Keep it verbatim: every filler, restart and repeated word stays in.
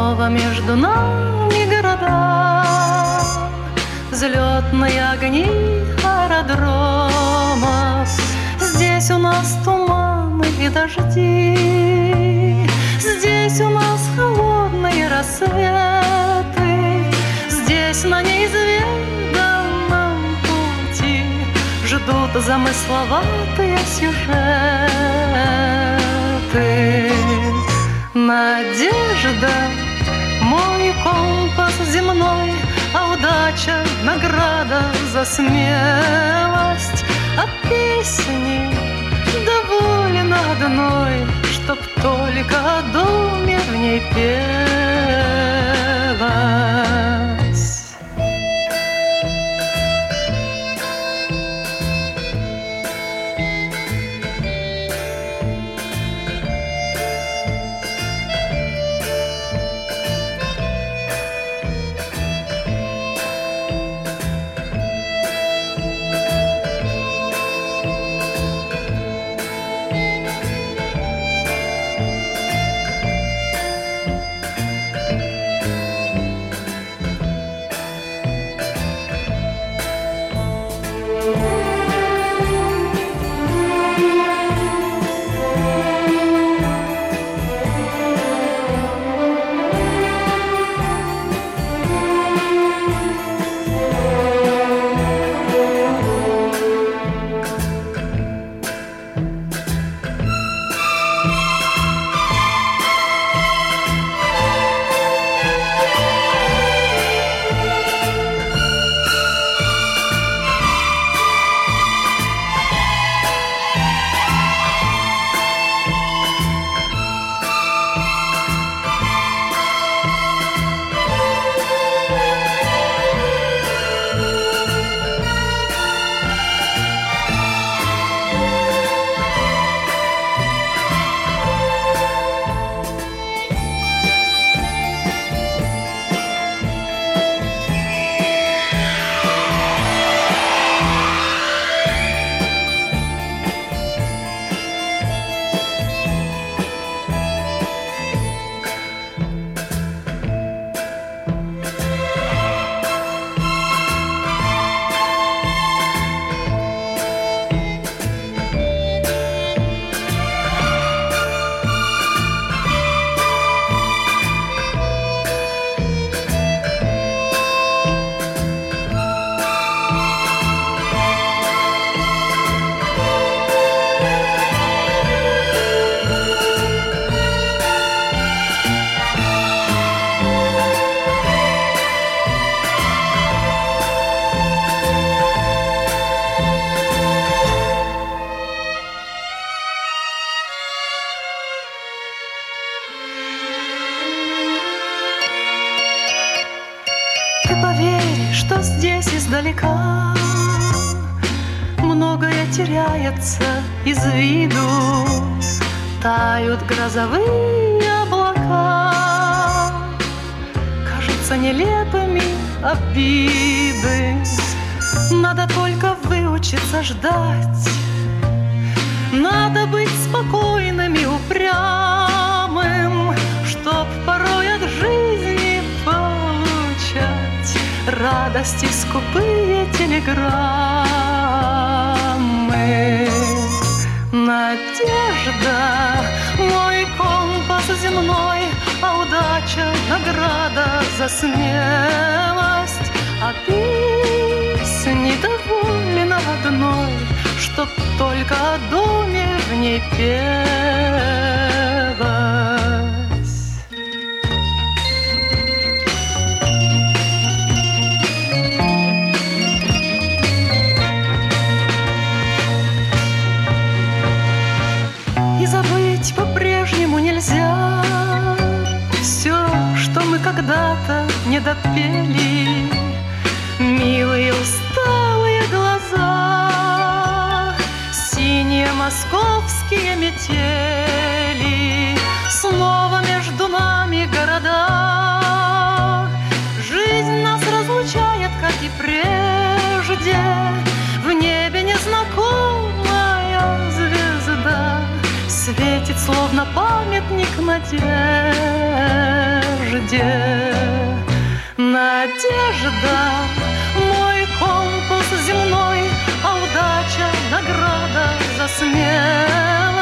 Снова между нами города, взлетные огни аэродромов. Здесь у нас туманы и дожди, здесь у нас холодные рассветы, здесь на неизведанном пути ждут замысловатые сюжеты. Надежда — мой компас земной, а удача — награда за смелость. А песни доволен одной, чтоб только о доме в ней пелось. Что здесь издалека многое теряется из виду, тают грозовые облака, кажутся нелепыми обиды. Надо только выучиться ждать, надо быть спокойным и упрямым, чтоб порой от жизни получать радости скупые телеграммы. Надежда — мой компас земной, а удача — награда за смелость. А песни доволен одной, чтоб только о доме в ней пелось. И забыть по-прежнему нельзя все, что мы когда-то не допели. Милые усталые глаза, синие московские метели, снова между нами города. Жизнь нас разлучает, как и прежде, в небе незнакомая звезда светит, словно памятник надежде. звезде. Надежда, мой компас земной, а удача — награда за смелость.